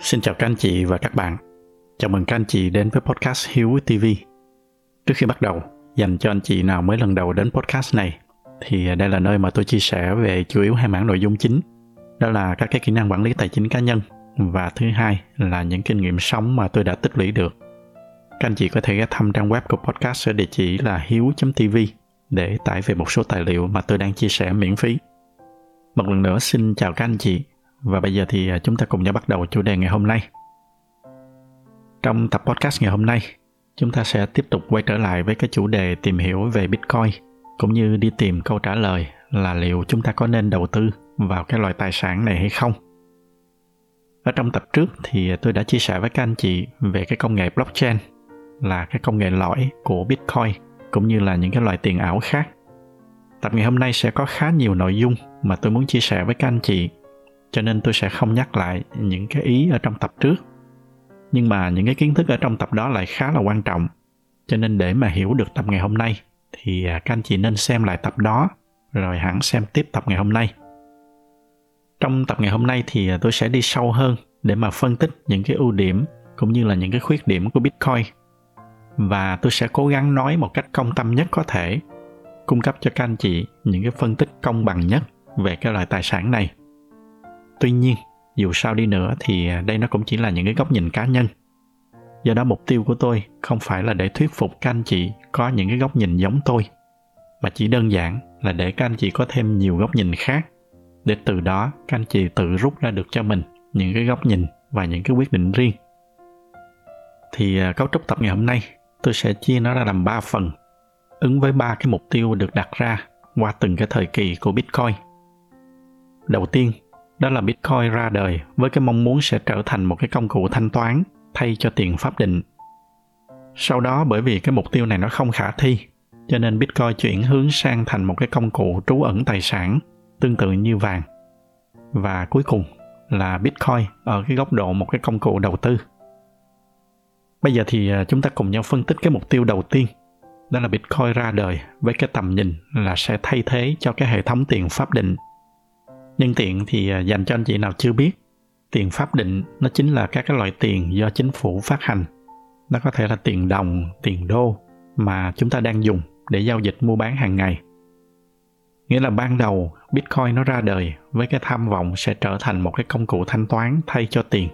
Xin chào các anh chị và các bạn. Chào mừng các anh chị đến với podcast Hiếu TV. Trước khi bắt đầu, dành cho anh chị nào mới lần đầu đến podcast này, thì đây là nơi mà tôi chia sẻ về chủ yếu hai mảng nội dung chính. Đó là các cái kỹ năng quản lý tài chính cá nhân, và thứ hai là những kinh nghiệm sống mà tôi đã tích lũy được. Các anh chị có thể ghé thăm trang web của podcast ở địa chỉ là hiếu.tv để tải về một số tài liệu mà tôi đang chia sẻ miễn phí. Một lần nữa xin chào các anh chị. Và bây giờ thì chúng ta cùng nhau bắt đầu chủ đề ngày hôm nay. Trong tập podcast ngày hôm nay, chúng ta sẽ tiếp tục quay trở lại với cái chủ đề tìm hiểu về Bitcoin, cũng như đi tìm câu trả lời là liệu chúng ta có nên đầu tư vào cái loại tài sản này hay không. Ở trong tập trước thì tôi đã chia sẻ với các anh chị về cái công nghệ blockchain, là cái công nghệ lõi của Bitcoin, cũng như là những cái loại tiền ảo khác. Tập ngày hôm nay sẽ có khá nhiều nội dung mà tôi muốn chia sẻ với các anh chị, cho nên tôi sẽ không nhắc lại những cái ý ở trong tập trước. Nhưng mà những cái kiến thức ở trong tập đó lại khá là quan trọng, cho nên để mà hiểu được tập ngày hôm nay thì các anh chị nên xem lại tập đó rồi hẳn xem tiếp tập ngày hôm nay. Trong tập ngày hôm nay thì tôi sẽ đi sâu hơn để mà phân tích những cái ưu điểm cũng như là những cái khuyết điểm của Bitcoin. Và tôi sẽ cố gắng nói một cách công tâm nhất có thể, cung cấp cho các anh chị những cái phân tích công bằng nhất về cái loại tài sản này. Tuy nhiên, dù sao đi nữa thì đây nó cũng chỉ là những cái góc nhìn cá nhân. Do đó mục tiêu của tôi không phải là để thuyết phục các anh chị có những cái góc nhìn giống tôi, mà chỉ đơn giản là để các anh chị có thêm nhiều góc nhìn khác, để từ đó các anh chị tự rút ra được cho mình những cái góc nhìn và những cái quyết định riêng. Thì cấu trúc tập ngày hôm nay tôi sẽ chia nó ra làm 3 phần, ứng với 3 cái mục tiêu được đặt ra qua từng cái thời kỳ của Bitcoin. Đầu tiên, đó là Bitcoin ra đời với cái mong muốn sẽ trở thành một cái công cụ thanh toán thay cho tiền pháp định. Sau đó bởi vì cái mục tiêu này nó không khả thi, cho nên Bitcoin chuyển hướng sang thành một cái công cụ trú ẩn tài sản tương tự như vàng. Và cuối cùng là Bitcoin ở cái góc độ một cái công cụ đầu tư. Bây giờ thì chúng ta cùng nhau phân tích cái mục tiêu đầu tiên. Đó là Bitcoin ra đời với cái tầm nhìn là sẽ thay thế cho cái hệ thống tiền pháp định. Nhân tiện thì dành cho anh chị nào chưa biết, tiền pháp định nó chính là các cái loại tiền do chính phủ phát hành. Nó có thể là tiền đồng, tiền đô mà chúng ta đang dùng để giao dịch mua bán hàng ngày. Nghĩa là ban đầu Bitcoin nó ra đời với cái tham vọng sẽ trở thành một cái công cụ thanh toán thay cho tiền.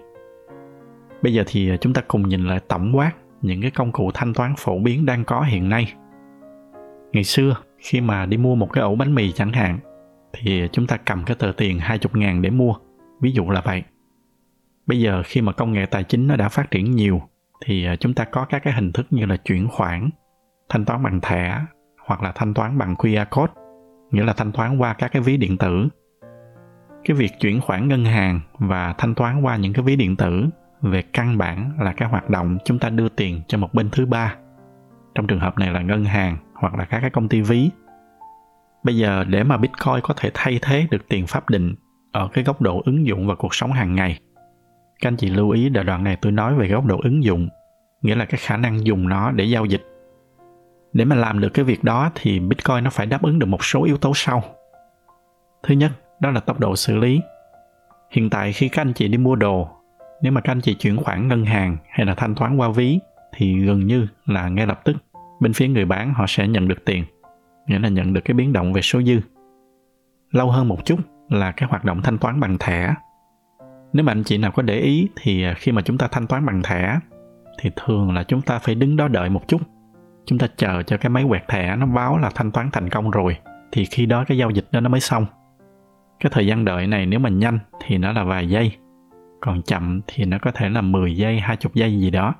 Bây giờ thì chúng ta cùng nhìn lại tổng quát những cái công cụ thanh toán phổ biến đang có hiện nay. Ngày xưa khi mà đi mua một cái ổ bánh mì chẳng hạn, thì chúng ta cầm cái tờ tiền 20.000 để mua, ví dụ là vậy. Bây giờ khi mà công nghệ tài chính nó đã phát triển nhiều, thì chúng ta có các cái hình thức như là chuyển khoản, thanh toán bằng thẻ, hoặc là thanh toán bằng QR code, nghĩa là thanh toán qua các cái ví điện tử. Cái việc chuyển khoản ngân hàng và thanh toán qua những cái ví điện tử về căn bản là cái hoạt động chúng ta đưa tiền cho một bên thứ ba. Trong trường hợp này là ngân hàng hoặc là các cái công ty ví. Bây giờ để mà Bitcoin có thể thay thế được tiền pháp định ở cái góc độ ứng dụng vào cuộc sống hàng ngày, các anh chị lưu ý đoạn này tôi nói về góc độ ứng dụng, nghĩa là cái khả năng dùng nó để giao dịch. Để mà làm được cái việc đó thì Bitcoin nó phải đáp ứng được một số yếu tố sau. Thứ nhất, đó là tốc độ xử lý. Hiện tại khi các anh chị đi mua đồ, nếu mà các anh chị chuyển khoản ngân hàng hay là thanh toán qua ví, thì gần như là ngay lập tức bên phía người bán họ sẽ nhận được tiền, nghĩa là nhận được cái biến động về số dư. Lâu hơn một chút là cái hoạt động thanh toán bằng thẻ. Nếu mà anh chị nào có để ý thì khi mà chúng ta thanh toán bằng thẻ thì thường là chúng ta phải đứng đó đợi một chút. Chúng ta chờ cho cái máy quẹt thẻ nó báo là thanh toán thành công rồi, thì khi đó cái giao dịch đó nó mới xong. Cái thời gian đợi này nếu mà nhanh thì nó là vài giây, còn chậm thì nó có thể là 10 giây, 20 giây gì đó.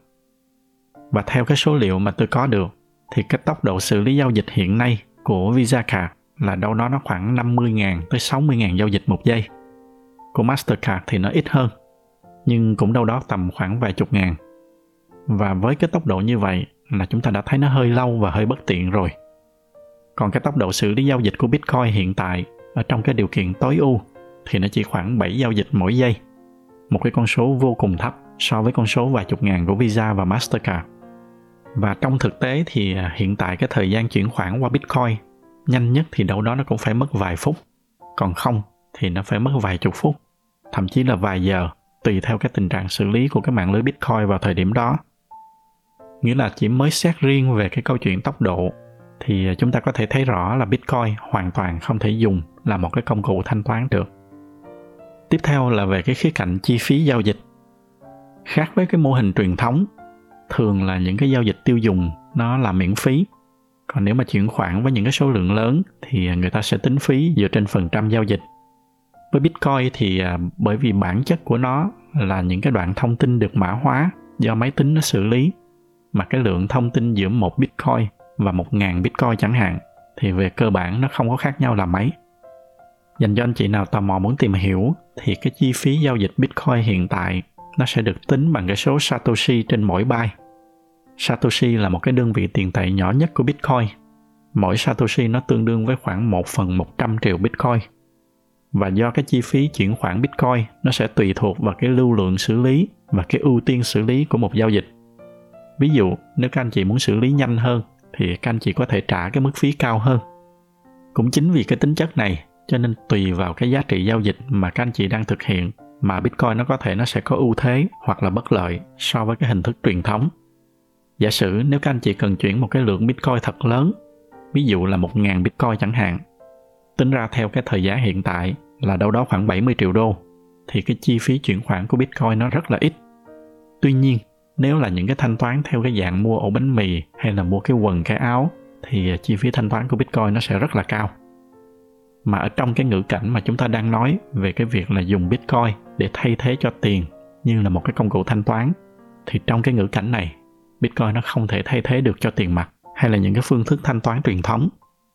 Và theo cái số liệu mà tôi có được thì cái tốc độ xử lý giao dịch hiện nay của Visa Card là đâu đó nó khoảng 50.000 tới 60.000 giao dịch một giây. Của Mastercard thì nó ít hơn, nhưng cũng đâu đó tầm khoảng vài chục ngàn. Và với cái tốc độ như vậy là chúng ta đã thấy nó hơi lâu và hơi bất tiện rồi. Còn cái tốc độ xử lý giao dịch của Bitcoin hiện tại ở trong cái điều kiện tối ưu thì nó chỉ khoảng 7 giao dịch mỗi giây. Một cái con số vô cùng thấp so với con số vài chục ngàn của Visa và Mastercard. Và trong thực tế thì hiện tại cái thời gian chuyển khoản qua Bitcoin nhanh nhất thì đâu đó nó cũng phải mất vài phút, còn không thì nó phải mất vài chục phút, thậm chí là vài giờ tùy theo cái tình trạng xử lý của cái mạng lưới Bitcoin vào thời điểm đó. Nghĩa là chỉ mới xét riêng về cái câu chuyện tốc độ thì chúng ta có thể thấy rõ là Bitcoin hoàn toàn không thể dùng là một cái công cụ thanh toán được. Tiếp theo là về cái khía cạnh chi phí giao dịch. Khác với cái mô hình truyền thống, thường là những cái giao dịch tiêu dùng nó là miễn phí. Còn nếu mà chuyển khoản với những cái số lượng lớn thì người ta sẽ tính phí dựa trên phần trăm giao dịch. Với Bitcoin thì bởi vì bản chất của nó là những cái đoạn thông tin được mã hóa do máy tính nó xử lý, mà cái lượng thông tin giữa 1 Bitcoin và 1.000 Bitcoin chẳng hạn thì về cơ bản nó không có khác nhau là mấy. Dành cho anh chị nào tò mò muốn tìm hiểu thì cái chi phí giao dịch Bitcoin hiện tại nó sẽ được tính bằng cái số Satoshi trên mỗi byte. Satoshi là một cái đơn vị tiền tệ nhỏ nhất của Bitcoin. Mỗi Satoshi nó tương đương với khoảng 1/100 triệu Bitcoin. Và do cái chi phí chuyển khoản Bitcoin nó sẽ tùy thuộc vào cái lưu lượng xử lý và cái ưu tiên xử lý của một giao dịch. Ví dụ, nếu các anh chị muốn xử lý nhanh hơn thì các anh chị có thể trả cái mức phí cao hơn. Cũng chính vì cái tính chất này cho nên tùy vào cái giá trị giao dịch mà các anh chị đang thực hiện mà Bitcoin nó sẽ có ưu thế hoặc là bất lợi so với cái hình thức truyền thống. Giả sử nếu các anh chị cần chuyển một cái lượng Bitcoin thật lớn, ví dụ là 1.000 Bitcoin chẳng hạn, tính ra theo cái thời giá hiện tại là đâu đó khoảng 70 triệu đô, thì cái chi phí chuyển khoản của Bitcoin nó rất là ít. Tuy nhiên, nếu là những cái thanh toán theo cái dạng mua ổ bánh mì hay là mua cái quần cái áo thì chi phí thanh toán của Bitcoin nó sẽ rất là cao. Mà ở trong cái ngữ cảnh mà chúng ta đang nói về cái việc là dùng Bitcoin để thay thế cho tiền như là một cái công cụ thanh toán, thì trong cái ngữ cảnh này, Bitcoin nó không thể thay thế được cho tiền mặt hay là những cái phương thức thanh toán truyền thống.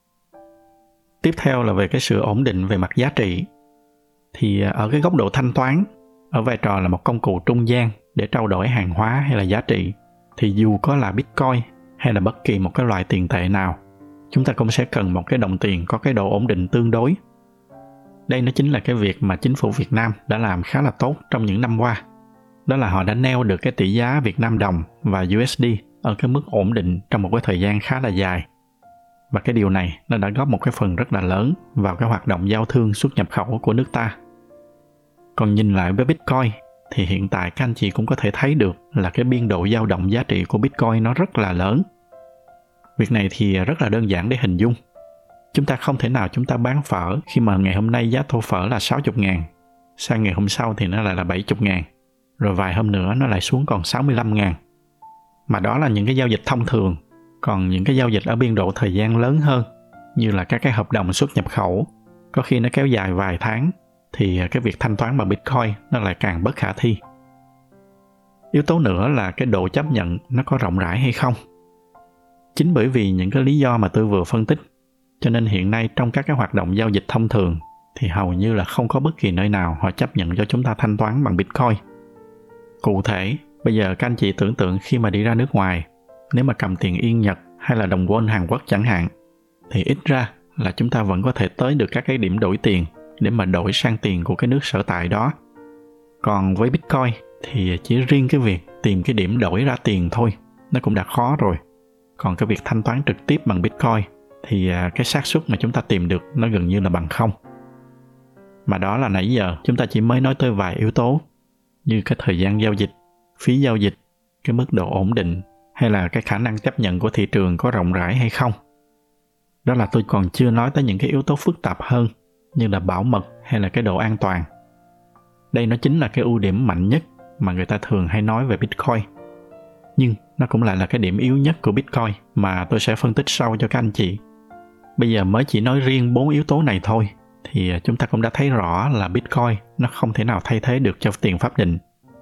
Tiếp theo là về cái sự ổn định về mặt giá trị. Thì ở cái góc độ thanh toán, ở vai trò là một công cụ trung gian để trao đổi hàng hóa hay là giá trị, thì dù có là Bitcoin hay là bất kỳ một cái loại tiền tệ nào, chúng ta cũng sẽ cần một cái đồng tiền có cái độ ổn định tương đối. Đây nó chính là cái việc mà chính phủ Việt Nam đã làm khá là tốt trong những năm qua. Đó là họ đã neo được cái tỷ giá Việt Nam đồng và USD ở cái mức ổn định trong một cái thời gian khá là dài. Và cái điều này nó đã góp một cái phần rất là lớn vào cái hoạt động giao thương xuất nhập khẩu của nước ta. Còn nhìn lại với Bitcoin thì hiện tại các anh chị cũng có thể thấy được là cái biên độ dao động giá trị của Bitcoin nó rất là lớn. Việc này thì rất là đơn giản để hình dung. Chúng ta không thể nào chúng ta bán phở khi mà ngày hôm nay giá tô phở là 60.000, sang ngày hôm sau thì nó lại là 70.000, rồi vài hôm nữa nó lại xuống còn 65.000. Mà đó là những cái giao dịch thông thường. Còn những cái giao dịch ở biên độ thời gian lớn hơn, như là các cái hợp đồng xuất nhập khẩu, có khi nó kéo dài vài tháng, thì cái việc thanh toán bằng Bitcoin nó lại càng bất khả thi. Yếu tố nữa là cái độ chấp nhận nó có rộng rãi hay không. Chính bởi vì những cái lý do mà tôi vừa phân tích, cho nên hiện nay trong các cái hoạt động giao dịch thông thường thì hầu như là không có bất kỳ nơi nào họ chấp nhận cho chúng ta thanh toán bằng Bitcoin. Cụ thể, bây giờ các anh chị tưởng tượng khi mà đi ra nước ngoài, nếu mà cầm tiền Yên Nhật hay là đồng won Hàn Quốc chẳng hạn, thì ít ra là chúng ta vẫn có thể tới được các cái điểm đổi tiền để mà đổi sang tiền của cái nước sở tại đó. Còn với Bitcoin thì chỉ riêng cái việc tìm cái điểm đổi ra tiền thôi, nó cũng đã khó rồi. Còn cái việc thanh toán trực tiếp bằng Bitcoin thì cái xác suất mà chúng ta tìm được nó gần như là bằng không. Mà đó là nãy giờ chúng ta chỉ mới nói tới vài yếu tố, như cái thời gian giao dịch, phí giao dịch, cái mức độ ổn định, hay là cái khả năng chấp nhận của thị trường có rộng rãi hay không. Đó là tôi còn chưa nói tới những cái yếu tố phức tạp hơn, như là bảo mật hay là cái độ an toàn. Đây nó chính là cái ưu điểm mạnh nhất mà người ta thường hay nói về Bitcoin. Nhưng nó cũng lại là cái điểm yếu nhất của Bitcoin mà tôi sẽ phân tích sau cho các anh chị. Bây giờ mới chỉ nói riêng 4 yếu tố này thôi, thì chúng ta cũng đã thấy rõ là Bitcoin nó không thể nào thay thế được cho tiền pháp định.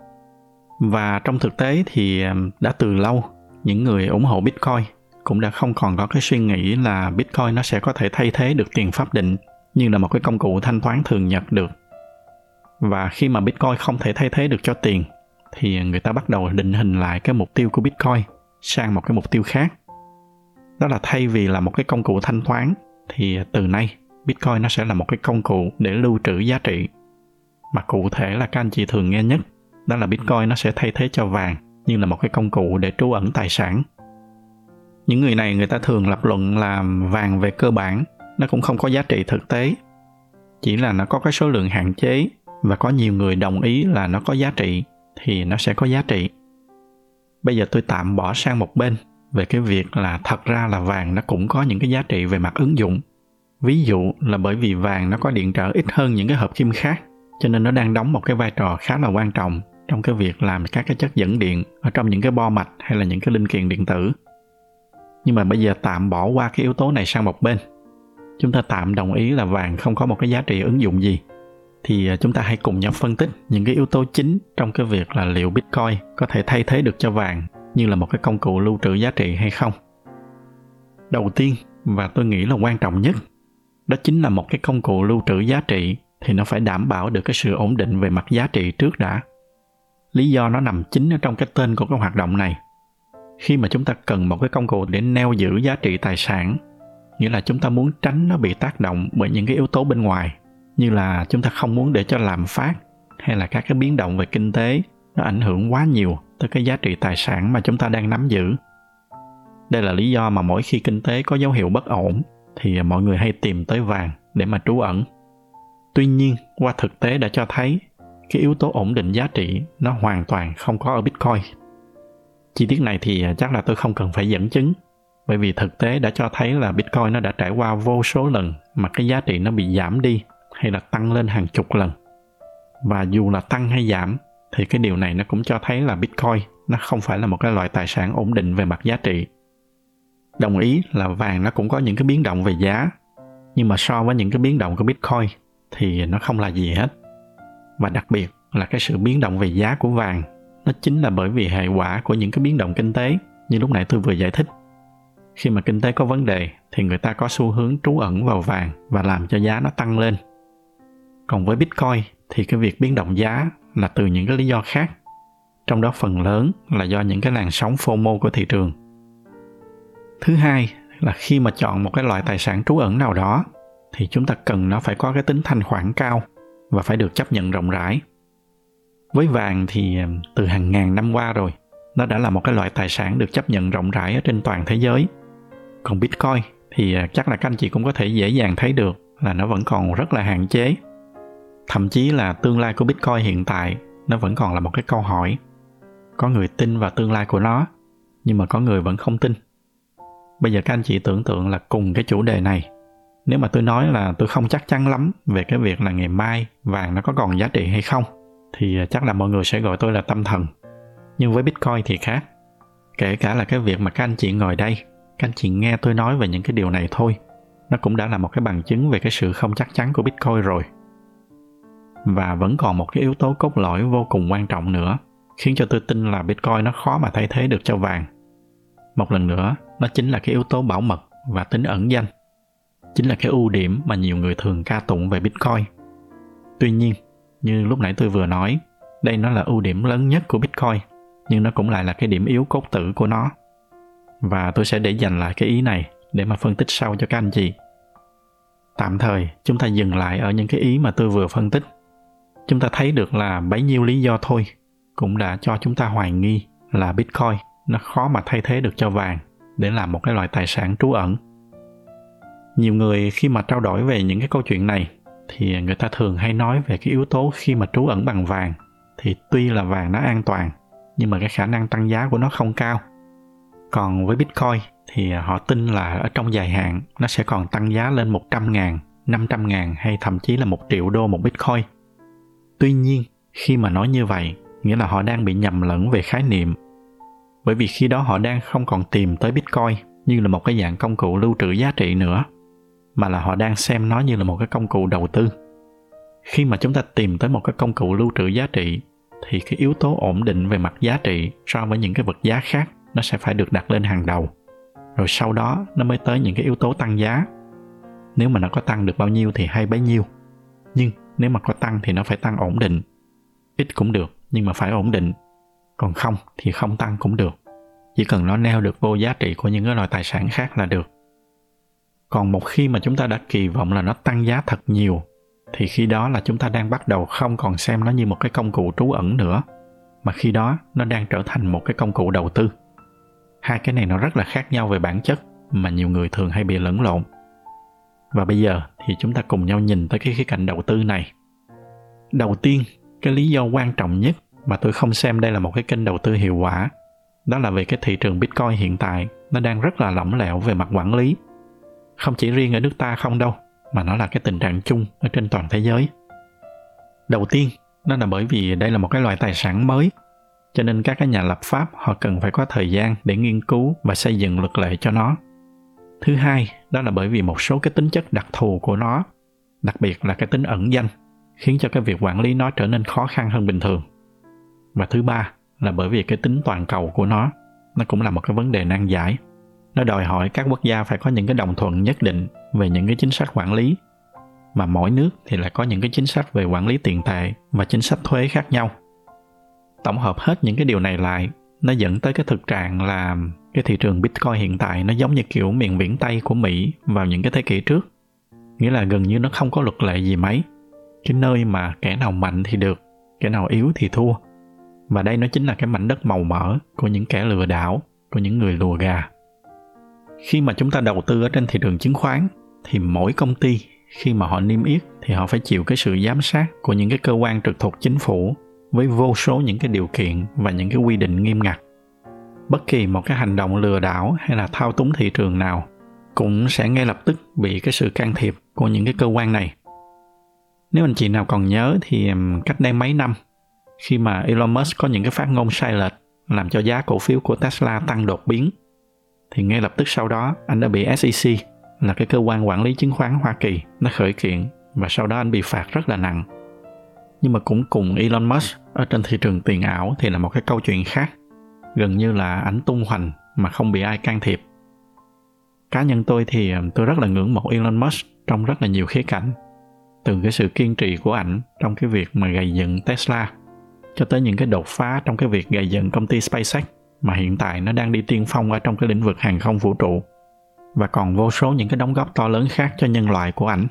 Và trong thực tế thì đã từ lâu, những người ủng hộ Bitcoin cũng đã không còn có cái suy nghĩ là Bitcoin nó sẽ có thể thay thế được tiền pháp định như là một cái công cụ thanh toán thường nhật được. Và khi mà Bitcoin không thể thay thế được cho tiền, thì người ta bắt đầu định hình lại cái mục tiêu của Bitcoin sang một cái mục tiêu khác. Đó là thay vì là một cái công cụ thanh toán, thì từ nay Bitcoin nó sẽ là một cái công cụ để lưu trữ giá trị. Mà cụ thể là các anh chị thường nghe nhất, đó là Bitcoin nó sẽ thay thế cho vàng như là một cái công cụ để trú ẩn tài sản. Những người này người ta thường lập luận là vàng về cơ bản nó cũng không có giá trị thực tế, chỉ là nó có cái số lượng hạn chế và có nhiều người đồng ý là nó có giá trị thì nó sẽ có giá trị. Bây giờ tôi tạm bỏ sang một bên về cái việc là thật ra là vàng nó cũng có những cái giá trị về mặt ứng dụng. Ví dụ là bởi vì vàng nó có điện trở ít hơn những cái hợp kim khác, cho nên nó đang đóng một cái vai trò khá là quan trọng trong cái việc làm các cái chất dẫn điện ở trong những cái bo mạch hay là những cái linh kiện điện tử. Nhưng mà bây giờ tạm bỏ qua cái yếu tố này sang một bên. Chúng ta tạm đồng ý là vàng không có một cái giá trị ứng dụng gì. Thì chúng ta hãy cùng nhau phân tích những cái yếu tố chính trong cái việc là liệu Bitcoin có thể thay thế được cho vàng như là một cái công cụ lưu trữ giá trị hay không. Đầu tiên, và tôi nghĩ là quan trọng nhất, đó chính là một cái công cụ lưu trữ giá trị thì nó phải đảm bảo được cái sự ổn định về mặt giá trị trước đã. Lý do nó nằm chính ở trong cái tên của cái hoạt động này. Khi mà chúng ta cần một cái công cụ để neo giữ giá trị tài sản, nghĩa là chúng ta muốn tránh nó bị tác động bởi những cái yếu tố bên ngoài, như là chúng ta không muốn để cho lạm phát hay là các cái biến động về kinh tế nó ảnh hưởng quá nhiều tới cái giá trị tài sản mà chúng ta đang nắm giữ. Đây là lý do mà mỗi khi kinh tế có dấu hiệu bất ổn thì mọi người hay tìm tới vàng để mà trú ẩn. Tuy nhiên, qua thực tế đã cho thấy cái yếu tố ổn định giá trị nó hoàn toàn không có ở Bitcoin. Chi tiết này thì chắc là tôi không cần phải dẫn chứng, bởi vì thực tế đã cho thấy là Bitcoin nó đã trải qua vô số lần mà cái giá trị nó bị giảm đi hay là tăng lên hàng chục lần. Và dù là tăng hay giảm thì cái điều này nó cũng cho thấy là Bitcoin nó không phải là một cái loại tài sản ổn định về mặt giá trị. Đồng ý là vàng nó cũng có những cái biến động về giá, nhưng mà so với những cái biến động của Bitcoin thì nó không là gì hết. Và đặc biệt là cái sự biến động về giá của vàng nó chính là bởi vì hệ quả của những cái biến động kinh tế như lúc nãy tôi vừa giải thích. Khi mà kinh tế có vấn đề thì người ta có xu hướng trú ẩn vào vàng và làm cho giá nó tăng lên. Còn với Bitcoin thì cái việc biến động giá là từ những cái lý do khác, trong đó phần lớn là do những cái làn sóng FOMO của thị trường. Thứ hai là khi mà chọn một cái loại tài sản trú ẩn nào đó thì chúng ta cần nó phải có cái tính thanh khoản cao và phải được chấp nhận rộng rãi. Với vàng thì từ hàng ngàn năm qua rồi, nó đã là một cái loại tài sản được chấp nhận rộng rãi ở trên toàn thế giới. Còn Bitcoin thì chắc là các anh chị cũng có thể dễ dàng thấy được là nó vẫn còn rất là hạn chế. Thậm chí là tương lai của Bitcoin hiện tại nó vẫn còn là một cái câu hỏi. Có người tin vào tương lai của nó, nhưng mà có người vẫn không tin. Bây giờ các anh chị tưởng tượng là cùng cái chủ đề này, nếu mà tôi nói là tôi không chắc chắn lắm về cái việc là ngày mai vàng nó có còn giá trị hay không, thì chắc là mọi người sẽ gọi tôi là tâm thần. Nhưng với Bitcoin thì khác. Kể cả là cái việc mà các anh chị ngồi đây, các anh chị nghe tôi nói về những cái điều này thôi, nó cũng đã là một cái bằng chứng về cái sự không chắc chắn của Bitcoin rồi. Và vẫn còn một cái yếu tố cốt lõi vô cùng quan trọng nữa, khiến cho tôi tin là Bitcoin nó khó mà thay thế được cho vàng. Một lần nữa, nó chính là cái yếu tố bảo mật và tính ẩn danh. Chính là cái ưu điểm mà nhiều người thường ca tụng về Bitcoin. Tuy nhiên, như lúc nãy tôi vừa nói, đây nó là ưu điểm lớn nhất của Bitcoin, nhưng nó cũng lại là cái điểm yếu cốt tử của nó. Và tôi sẽ để dành lại cái ý này để mà phân tích sau cho các anh chị. Tạm thời, chúng ta dừng lại ở những cái ý mà tôi vừa phân tích. Chúng ta thấy được là bấy nhiêu lý do thôi cũng đã cho chúng ta hoài nghi là Bitcoin nó khó mà thay thế được cho vàng để làm một cái loại tài sản trú ẩn. Nhiều người khi mà trao đổi về những cái câu chuyện này thì người ta thường hay nói về cái yếu tố khi mà trú ẩn bằng vàng thì tuy là vàng nó an toàn nhưng mà cái khả năng tăng giá của nó không cao. Còn với Bitcoin thì họ tin là ở trong dài hạn nó sẽ còn tăng giá lên 100.000, 500.000 hay thậm chí là 1 triệu đô một Bitcoin. Tuy nhiên, khi mà nói như vậy, nghĩa là họ đang bị nhầm lẫn về khái niệm. Bởi vì khi đó họ đang không còn tìm tới Bitcoin như là một cái dạng công cụ lưu trữ giá trị nữa, mà là họ đang xem nó như là một cái công cụ đầu tư. Khi mà chúng ta tìm tới một cái công cụ lưu trữ giá trị, thì cái yếu tố ổn định về mặt giá trị so với những cái vật giá khác nó sẽ phải được đặt lên hàng đầu. Rồi sau đó nó mới tới những cái yếu tố tăng giá. Nếu mà nó có tăng được bao nhiêu thì hay bấy nhiêu. Nhưng nếu mà có tăng thì nó phải tăng ổn định. Ít cũng được, nhưng mà phải ổn định. Còn không thì không tăng cũng được. Chỉ cần nó neo được vô giá trị của những cái loại tài sản khác là được. Còn một khi mà chúng ta đã kỳ vọng là nó tăng giá thật nhiều, thì khi đó là chúng ta đang bắt đầu không còn xem nó như một cái công cụ trú ẩn nữa, mà khi đó nó đang trở thành một cái công cụ đầu tư. Hai cái này nó rất là khác nhau về bản chất mà nhiều người thường hay bị lẫn lộn. Và bây giờ thì chúng ta cùng nhau nhìn tới cái khía cạnh đầu tư này. Đầu tiên, cái lý do quan trọng nhất mà tôi không xem đây là một cái kênh đầu tư hiệu quả, đó là vì cái thị trường Bitcoin hiện tại nó đang rất là lỏng lẻo về mặt quản lý. Không chỉ riêng ở nước ta không đâu, mà nó là cái tình trạng chung ở trên toàn thế giới. Đầu tiên, đó là bởi vì đây là một cái loại tài sản mới, cho nên các cái nhà lập pháp họ cần phải có thời gian để nghiên cứu và xây dựng luật lệ cho nó. Thứ hai, đó là bởi vì một số cái tính chất đặc thù của nó, đặc biệt là cái tính ẩn danh, khiến cho cái việc quản lý nó trở nên khó khăn hơn bình thường. Và thứ ba là bởi vì cái tính toàn cầu của nó cũng là một cái vấn đề nan giải. Nó đòi hỏi các quốc gia phải có những cái đồng thuận nhất định về những cái chính sách quản lý, mà mỗi nước thì lại có những cái chính sách về quản lý tiền tệ và chính sách thuế khác nhau. Tổng hợp hết những cái điều này lại, nó dẫn tới cái thực trạng là cái thị trường Bitcoin hiện tại nó giống như kiểu miền biển Tây của Mỹ vào những cái thế kỷ trước. Nghĩa là gần như nó không có luật lệ gì mấy. Cái nơi mà kẻ nào mạnh thì được, kẻ nào yếu thì thua. Và đây nó chính là cái mảnh đất màu mỡ của những kẻ lừa đảo, của những người lùa gà. Khi mà chúng ta đầu tư ở trên thị trường chứng khoán, thì mỗi công ty khi mà họ niêm yết thì họ phải chịu cái sự giám sát của những cái cơ quan trực thuộc chính phủ với vô số những cái điều kiện và những cái quy định nghiêm ngặt. Bất kỳ một cái hành động lừa đảo hay là thao túng thị trường nào cũng sẽ ngay lập tức bị cái sự can thiệp của những cái cơ quan này. Nếu anh chị nào còn nhớ thì cách đây mấy năm, khi mà Elon Musk có những cái phát ngôn sai lệch làm cho giá cổ phiếu của Tesla tăng đột biến, thì ngay lập tức sau đó anh đã bị SEC, là cái cơ quan quản lý chứng khoán Hoa Kỳ, nó khởi kiện, và sau đó anh bị phạt rất là nặng. Nhưng mà cũng cùng Elon Musk ở trên thị trường tiền ảo thì là một cái câu chuyện khác. Gần như là ảnh tung hoành mà không bị ai can thiệp. Cá nhân tôi thì tôi rất là ngưỡng mộ Elon Musk trong rất là nhiều khía cạnh. Từ cái sự kiên trì của ảnh trong cái việc mà gầy dựng Tesla, cho tới những cái đột phá trong cái việc gầy dựng công ty SpaceX mà hiện tại nó đang đi tiên phong ở trong cái lĩnh vực hàng không vũ trụ, và còn vô số những cái đóng góp to lớn khác cho nhân loại của ảnh.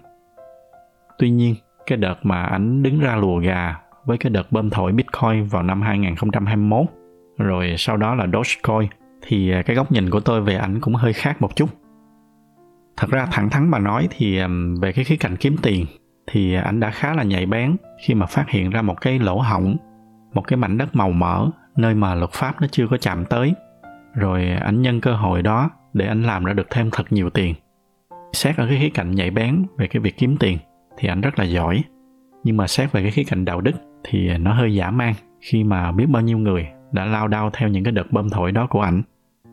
Tuy nhiên, cái đợt mà ảnh đứng ra lùa gà với cái đợt bơm thổi Bitcoin vào năm 2021, rồi sau đó là Dogecoin, thì cái góc nhìn của tôi về ảnh cũng hơi khác một chút. Thật ra thẳng thắn mà nói thì về cái khía cạnh kiếm tiền thì ảnh đã khá là nhạy bén khi mà phát hiện ra một cái lỗ hổng, một cái mảnh đất màu mỡ nơi mà luật pháp nó chưa có chạm tới. Rồi ảnh nhân cơ hội đó để ảnh làm ra được thêm thật nhiều tiền. Xét ở cái khía cạnh nhạy bén về cái việc kiếm tiền thì ảnh rất là giỏi. Nhưng mà xét về cái khía cạnh đạo đức thì nó hơi dã man khi mà biết bao nhiêu người đã lao đao theo những cái đợt bơm thổi đó của ảnh.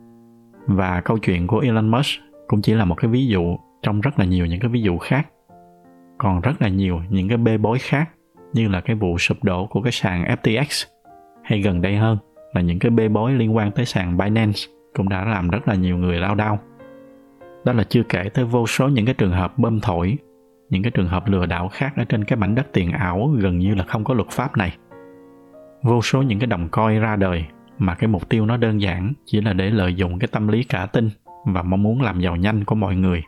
Và câu chuyện của Elon Musk cũng chỉ là một cái ví dụ trong rất là nhiều những cái ví dụ khác. Còn rất là nhiều những cái bê bối khác, như là cái vụ sụp đổ của cái sàn FTX, hay gần đây hơn là những cái bê bối liên quan tới sàn Binance cũng đã làm rất là nhiều người lao đao. Đó là chưa kể tới vô số những cái trường hợp bơm thổi, những cái trường hợp lừa đảo khác ở trên cái mảnh đất tiền ảo gần như là không có luật pháp này. Vô số những cái đồng coin ra đời mà cái mục tiêu nó đơn giản chỉ là để lợi dụng cái tâm lý cả tin và mong muốn làm giàu nhanh của mọi người.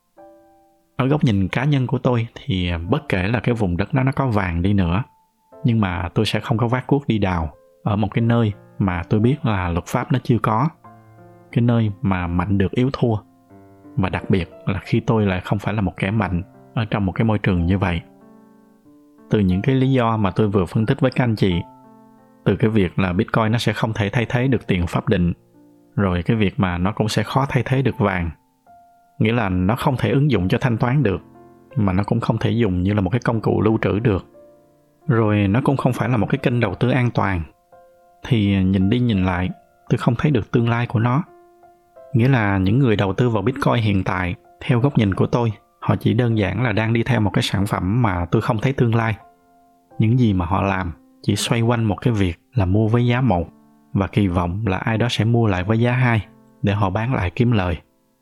Ở góc nhìn cá nhân của tôi thì bất kể là cái vùng đất đó nó có vàng đi nữa, nhưng mà tôi sẽ không có vác cuốc đi đào ở một cái nơi mà tôi biết là luật pháp nó chưa có, cái nơi mà mạnh được yếu thua, và đặc biệt là khi tôi lại không phải là một kẻ mạnh ở trong một cái môi trường như vậy. Từ những cái lý do mà tôi vừa phân tích với các anh chị, từ cái việc là Bitcoin nó sẽ không thể thay thế được tiền pháp định, rồi cái việc mà nó cũng sẽ khó thay thế được vàng, nghĩa là nó không thể ứng dụng cho thanh toán được, mà nó cũng không thể dùng như là một cái công cụ lưu trữ được, rồi nó cũng không phải là một cái kênh đầu tư an toàn, thì nhìn đi nhìn lại tôi không thấy được tương lai của nó. Nghĩa là những người đầu tư vào Bitcoin hiện tại, theo góc nhìn của tôi, họ chỉ đơn giản là đang đi theo một cái sản phẩm mà tôi không thấy tương lai. Những gì mà họ làm chỉ xoay quanh một cái việc là mua với giá 1 và kỳ vọng là ai đó sẽ mua lại với giá 2 để họ bán lại kiếm lời.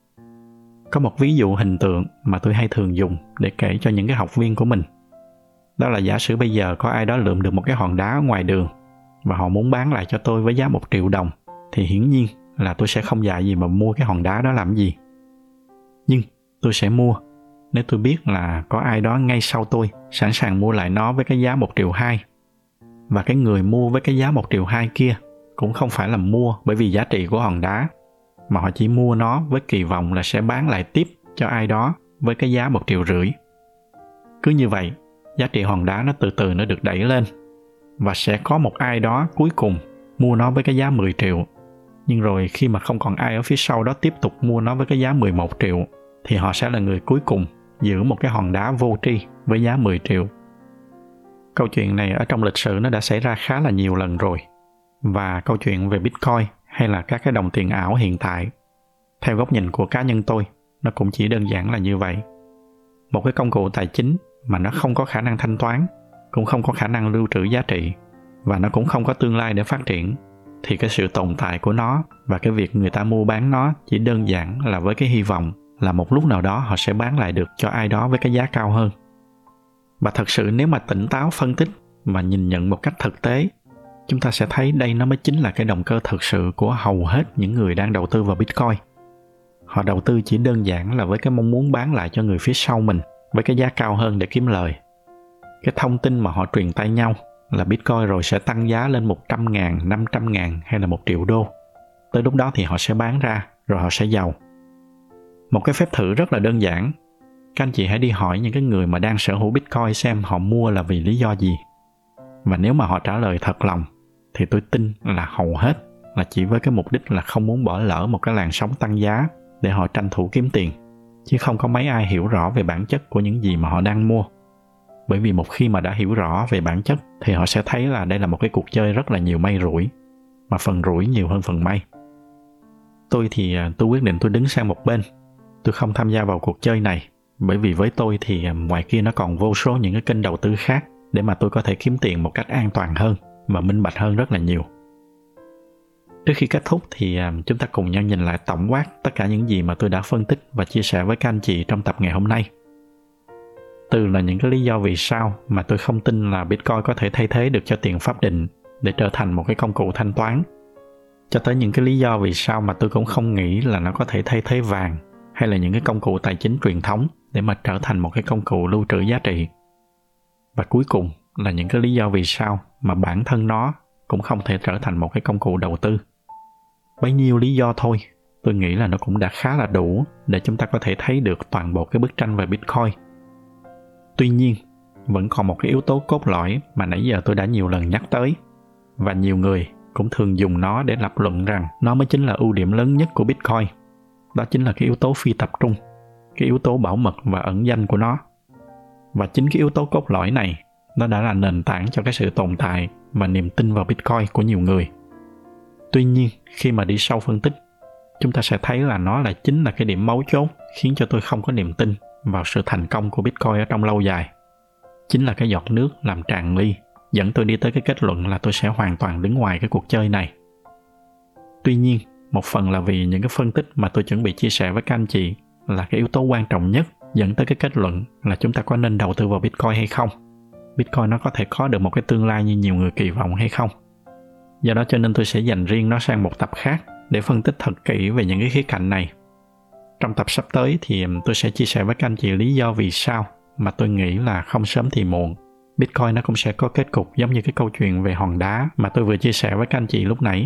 Có một ví dụ hình tượng mà tôi hay thường dùng để kể cho những cái học viên của mình. Đó là giả sử bây giờ có ai đó lượm được một cái hòn đá ở ngoài đường và họ muốn bán lại cho tôi với giá 1 triệu đồng, thì hiển nhiên là tôi sẽ không dại gì mà mua cái hòn đá đó làm gì. Nhưng tôi sẽ mua nếu tôi biết là có ai đó ngay sau tôi sẵn sàng mua lại nó với cái giá 1 triệu 2. Và cái người mua với cái giá 1 triệu 2 kia cũng không phải là mua bởi vì giá trị của hòn đá, mà họ chỉ mua nó với kỳ vọng là sẽ bán lại tiếp cho ai đó với cái giá 1,5 triệu. Cứ như vậy, giá trị hòn đá nó từ từ nó được đẩy lên. Và sẽ có một ai đó cuối cùng mua nó với cái giá 10 triệu. Nhưng rồi khi mà không còn ai ở phía sau đó tiếp tục mua nó với cái giá 11 triệu, thì họ sẽ là người cuối cùng giữ một cái hòn đá vô tri với giá 10 triệu. Câu chuyện này ở trong lịch sử nó đã xảy ra khá là nhiều lần rồi. Và câu chuyện về Bitcoin hay là các cái đồng tiền ảo hiện tại, theo góc nhìn của cá nhân tôi, nó cũng chỉ đơn giản là như vậy. Một cái công cụ tài chính mà nó không có khả năng thanh toán, cũng không có khả năng lưu trữ giá trị, và nó cũng không có tương lai để phát triển, thì cái sự tồn tại của nó và cái việc người ta mua bán nó chỉ đơn giản là với cái hy vọng là một lúc nào đó họ sẽ bán lại được cho ai đó với cái giá cao hơn. Và thật sự nếu mà tỉnh táo phân tích và nhìn nhận một cách thực tế, chúng ta sẽ thấy đây nó mới chính là cái động cơ thực sự của hầu hết những người đang đầu tư vào Bitcoin. Họ đầu tư chỉ đơn giản là với cái mong muốn bán lại cho người phía sau mình với cái giá cao hơn để kiếm lời. Cái thông tin mà họ truyền tay nhau là Bitcoin rồi sẽ tăng giá lên 100.000, 500.000 hay là 1 triệu đô. Tới lúc đó thì họ sẽ bán ra, rồi họ sẽ giàu. Một cái phép thử rất là đơn giản. Các anh chị hãy đi hỏi những cái người mà đang sở hữu Bitcoin xem họ mua là vì lý do gì. Và nếu mà họ trả lời thật lòng, thì tôi tin là hầu hết là chỉ với cái mục đích là không muốn bỏ lỡ một cái làn sóng tăng giá để họ tranh thủ kiếm tiền. Chứ không có mấy ai hiểu rõ về bản chất của những gì mà họ đang mua. Bởi vì một khi mà đã hiểu rõ về bản chất thì họ sẽ thấy là đây là một cái cuộc chơi rất là nhiều may rủi, mà phần rủi nhiều hơn phần may. Tôi quyết định tôi đứng sang một bên. Tôi không tham gia vào cuộc chơi này, bởi vì với tôi thì ngoài kia nó còn vô số những cái kênh đầu tư khác để mà tôi có thể kiếm tiền một cách an toàn hơn và minh bạch hơn rất là nhiều. Trước khi kết thúc thì chúng ta cùng nhau nhìn lại tổng quát tất cả những gì mà tôi đã phân tích và chia sẻ với các anh chị trong tập ngày hôm nay. Từ là những cái lý do vì sao mà tôi không tin là Bitcoin có thể thay thế được cho tiền pháp định để trở thành một cái công cụ thanh toán, cho tới những cái lý do vì sao mà tôi cũng không nghĩ là nó có thể thay thế vàng hay là những cái công cụ tài chính truyền thống để mà trở thành một cái công cụ lưu trữ giá trị. Và cuối cùng là những cái lý do vì sao mà bản thân nó cũng không thể trở thành một cái công cụ đầu tư. Bấy nhiêu lý do thôi, tôi nghĩ là nó cũng đã khá là đủ để chúng ta có thể thấy được toàn bộ cái bức tranh về Bitcoin. Tuy nhiên, vẫn còn một cái yếu tố cốt lõi mà nãy giờ tôi đã nhiều lần nhắc tới, và nhiều người cũng thường dùng nó để lập luận rằng nó mới chính là ưu điểm lớn nhất của Bitcoin. Đó chính là cái yếu tố phi tập trung, cái yếu tố bảo mật và ẩn danh của nó. Và chính cái yếu tố cốt lõi này, nó đã là nền tảng cho cái sự tồn tại và niềm tin vào Bitcoin của nhiều người. Tuy nhiên, khi mà đi sâu phân tích, chúng ta sẽ thấy là nó là chính là cái điểm mấu chốt khiến cho tôi không có niềm tin vào sự thành công của Bitcoin ở trong lâu dài. Chính là cái giọt nước làm tràn ly, dẫn tôi đi tới cái kết luận là tôi sẽ hoàn toàn đứng ngoài cái cuộc chơi này. Tuy nhiên, một phần là vì những cái phân tích mà tôi chuẩn bị chia sẻ với các anh chị là cái yếu tố quan trọng nhất dẫn tới cái kết luận là chúng ta có nên đầu tư vào Bitcoin hay không. Bitcoin nó có thể có được một cái tương lai như nhiều người kỳ vọng hay không. Do đó cho nên tôi sẽ dành riêng nó sang một tập khác để phân tích thật kỹ về những cái khía cạnh này. Trong tập sắp tới thì tôi sẽ chia sẻ với các anh chị lý do vì sao mà tôi nghĩ là không sớm thì muộn, Bitcoin nó cũng sẽ có kết cục giống như cái câu chuyện về hòn đá mà tôi vừa chia sẻ với các anh chị lúc nãy.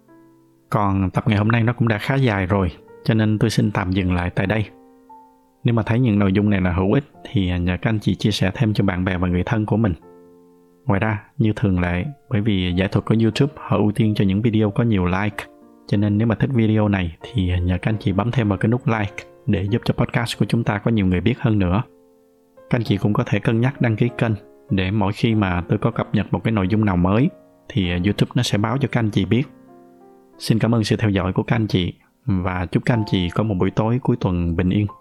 Còn tập ngày hôm nay nó cũng đã khá dài rồi, cho nên tôi xin tạm dừng lại tại đây. Nếu mà thấy những nội dung này là hữu ích thì nhờ các anh chị chia sẻ thêm cho bạn bè và người thân của mình. Ngoài ra, như thường lệ, bởi vì giải thuật của YouTube họ ưu tiên cho những video có nhiều like, cho nên nếu mà thích video này thì nhờ các anh chị bấm thêm vào cái nút like để giúp cho podcast của chúng ta có nhiều người biết hơn nữa. Các anh chị cũng có thể cân nhắc đăng ký kênh để mỗi khi mà tôi có cập nhật một cái nội dung nào mới thì YouTube nó sẽ báo cho các anh chị biết. Xin cảm ơn sự theo dõi của các anh chị và chúc các anh chị có một buổi tối cuối tuần bình yên.